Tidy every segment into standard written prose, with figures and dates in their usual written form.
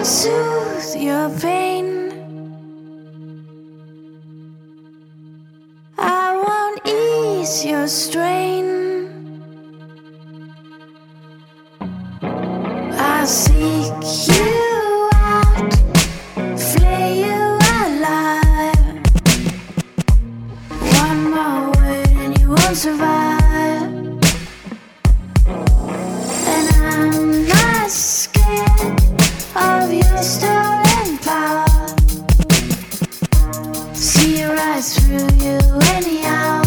soothe your pain. I won't ease your strain. I'll seek you out, flay you alive. One more word and you won't survive. And I'm not scared of your stolen power. See right through you anyhow.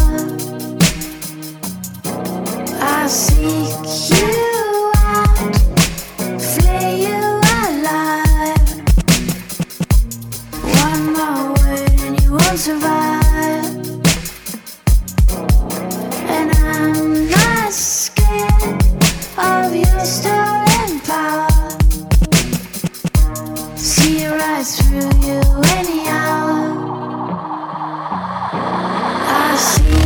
I'll seek you out, flay you alive. One more word and you won't survive. And I'm not scared of your stolen power. See right through you anyhow. I see.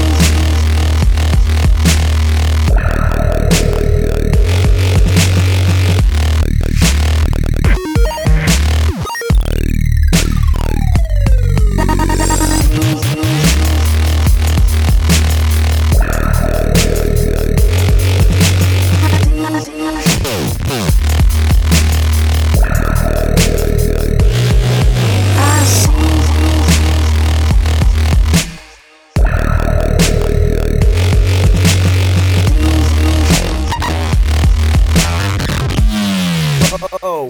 Oh.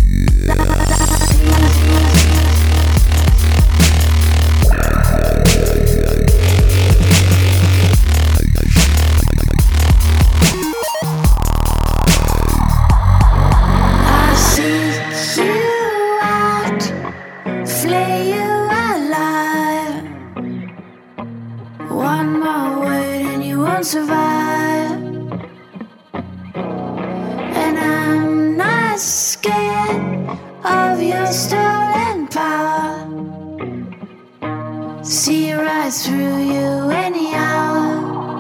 I'll seek you out, flay you alive. One more word and you won't survive. And I'm not scared of your stolen power. See right through you anyhow.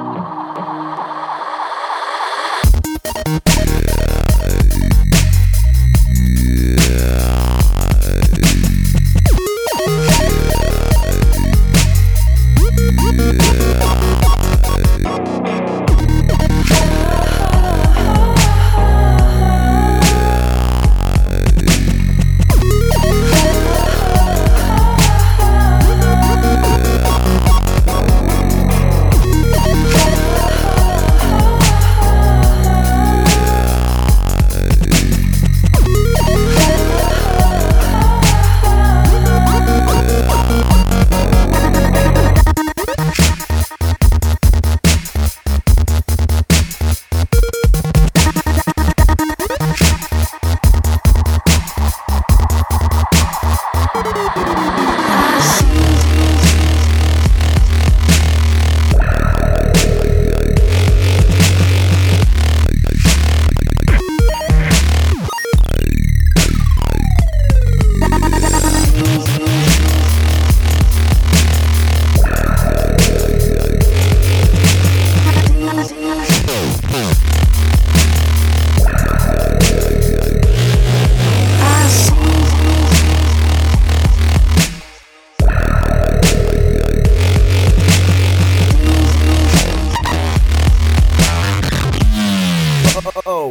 Oh.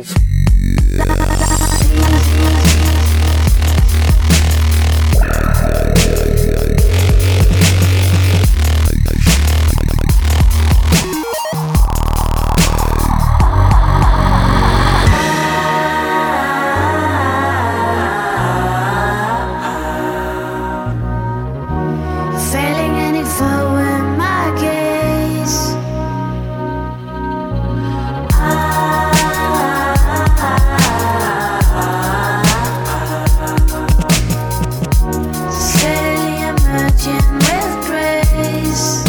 Failing any foe in my gaze. Steadily emerging with grace.